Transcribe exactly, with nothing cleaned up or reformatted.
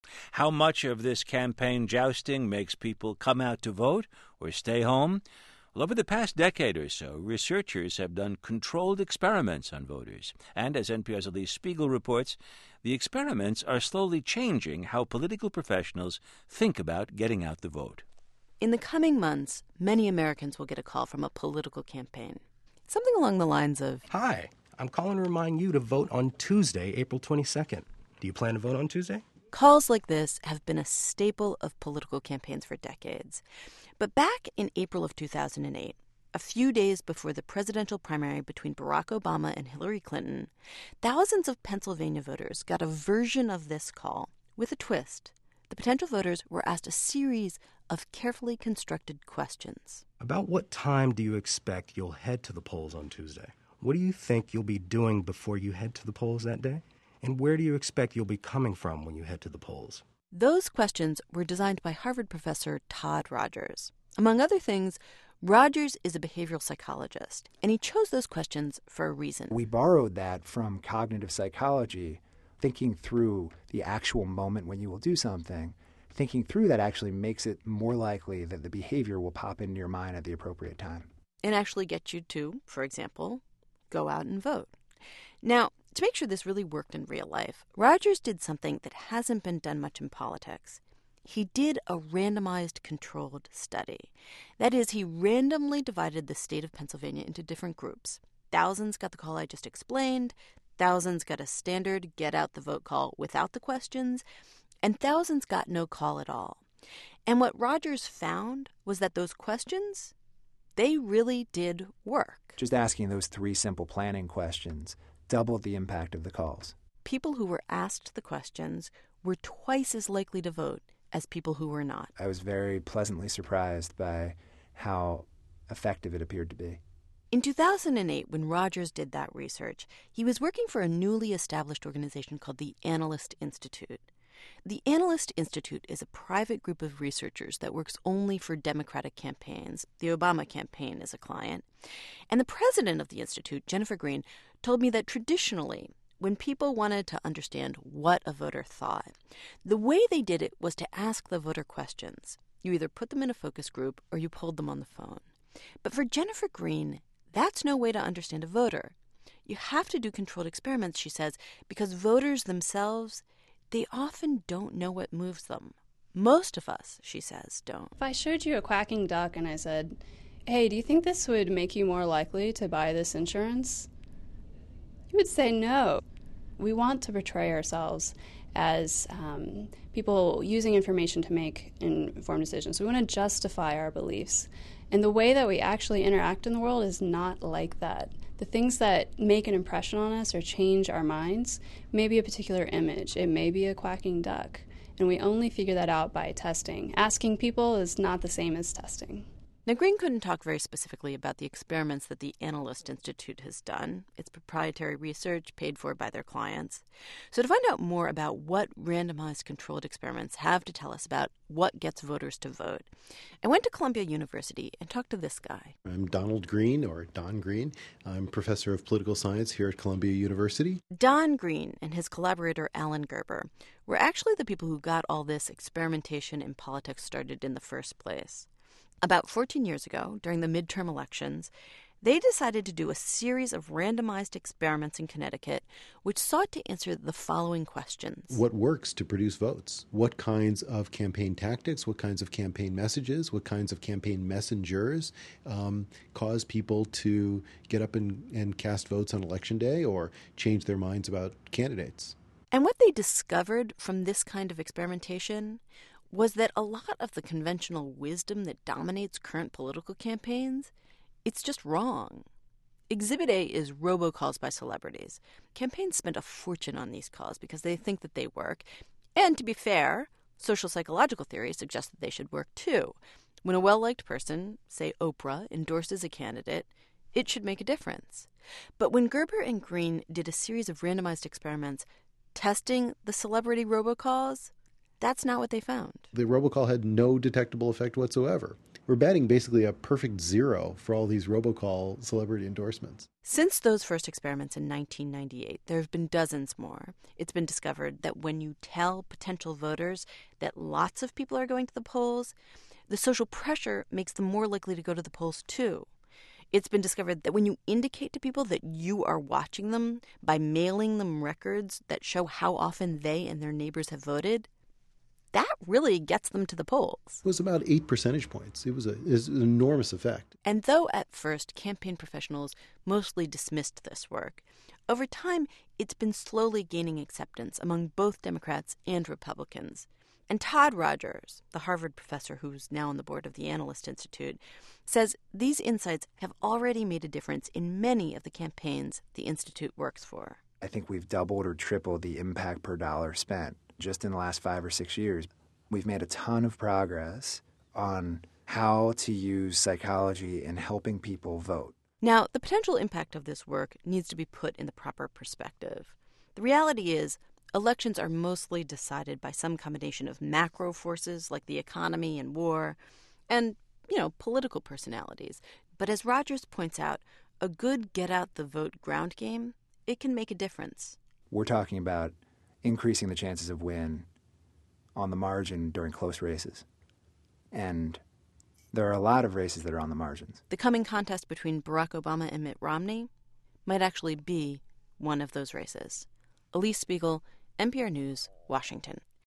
How much of this campaign jousting makes people come out to vote or stay home? Well, over the past decade or so, researchers have done controlled experiments on voters. And as N P R's Elise Spiegel reports, the experiments are slowly changing how political professionals think about getting out the vote. In the coming months, many Americans will get a call from a political campaign. Something along the lines of, "Hi, I'm calling to remind you to vote on Tuesday, April twenty-second. Do you plan to vote on Tuesday?" Calls like this have been a staple of political campaigns for decades. But back in April of two thousand eight, a few days before the presidential primary between Barack Obama and Hillary Clinton, thousands of Pennsylvania voters got a version of this call with a twist. The potential voters were asked a series of carefully constructed questions. About what time do you expect you'll head to the polls on Tuesday? What do you think you'll be doing before you head to the polls that day? And where do you expect you'll be coming from when you head to the polls? Those questions were designed by Harvard professor Todd Rogers. Among other things, Rogers is a behavioral psychologist, and he chose those questions for a reason. We borrowed that from cognitive psychology, thinking through the actual moment when you will do something. Thinking through that actually makes it more likely that the behavior will pop into your mind at the appropriate time. And actually get you to, for example, go out and vote. Now, to make sure this really worked in real life, Rogers did something that hasn't been done much in politics. He did a randomized controlled study. That is, he randomly divided the state of Pennsylvania into different groups. Thousands got the call I just explained, thousands got a standard get-out-the-vote call without the questions, and thousands got no call at all. And what Rogers found was that those questions, they really did work. Just asking those three simple planning questions doubled the impact of the calls. People who were asked the questions were twice as likely to vote as people who were not. I was very pleasantly surprised by how effective it appeared to be. In two thousand eight, when Rogers did that research, he was working for a newly established organization called the Analyst Institute. The Analyst Institute is a private group of researchers that works only for Democratic campaigns. The Obama campaign is a client. And the president of the Institute, Jennifer Green, told me that traditionally, when people wanted to understand what a voter thought, the way they did it was to ask the voter questions. You either put them in a focus group or you polled them on the phone. But for Jennifer Green, that's no way to understand a voter. You have to do controlled experiments, she says, because voters themselves, they often don't know what moves them. Most of us, she says, don't. If I showed you a quacking duck and I said, "Hey, do you think this would make you more likely to buy this insurance?" you would say no. We want to portray ourselves as um, people using information to make informed decisions. We want to justify our beliefs. And the way that we actually interact in the world is not like that. The things that make an impression on us or change our minds may be a particular image. It may be a quacking duck. And we only figure that out by testing. Asking people is not the same as testing. Now, Green couldn't talk very specifically about the experiments that the Analyst Institute has done. It's proprietary research paid for by their clients. So to find out more about what randomized controlled experiments have to tell us about what gets voters to vote, I went to Columbia University and talked to this guy. I'm Donald Green, or Don Green. I'm professor of political science here at Columbia University. Don Green and his collaborator Alan Gerber were actually the people who got all this experimentation in politics started in the first place. About fourteen years ago, during the midterm elections, they decided to do a series of randomized experiments in Connecticut which sought to answer the following questions. What works to produce votes? What kinds of campaign tactics, what kinds of campaign messages, what kinds of campaign messengers um, cause people to get up and, and cast votes on Election Day or change their minds about candidates? And what they discovered from this kind of experimentation was that a lot of the conventional wisdom that dominates current political campaigns, it's just wrong. Exhibit A is robocalls by celebrities. Campaigns spend a fortune on these calls because they think that they work. And to be fair, social psychological theory suggests that they should work too. When a well-liked person, say Oprah, endorses a candidate, it should make a difference. But when Gerber and Green did a series of randomized experiments testing the celebrity robocalls, that's not what they found. The robocall had no detectable effect whatsoever. We're batting basically a perfect zero for all these robocall celebrity endorsements. Since those first experiments in nineteen ninety-eight, there have been dozens more. It's been discovered that when you tell potential voters that lots of people are going to the polls, the social pressure makes them more likely to go to the polls too. It's been discovered that when you indicate to people that you are watching them by mailing them records that show how often they and their neighbors have voted, that really gets them to the polls. It was about eight percentage points. It was, a, it was an enormous effect. And though at first campaign professionals mostly dismissed this work, over time it's been slowly gaining acceptance among both Democrats and Republicans. And Todd Rogers, the Harvard professor who's now on the board of the Analyst Institute, says these insights have already made a difference in many of the campaigns the Institute works for. I think we've doubled or tripled the impact per dollar spent just in the last five or six years. We've made a ton of progress on how to use psychology in helping people vote. Now, the potential impact of this work needs to be put in the proper perspective. The reality is, elections are mostly decided by some combination of macro forces like the economy and war and, you know, political personalities. But as Rogers points out, a good get-out-the-vote ground game, it can make a difference. We're talking about increasing the chances of win on the margin during close races. And there are a lot of races that are on the margins. The coming contest between Barack Obama and Mitt Romney might actually be one of those races. Elise Spiegel, N P R News, Washington.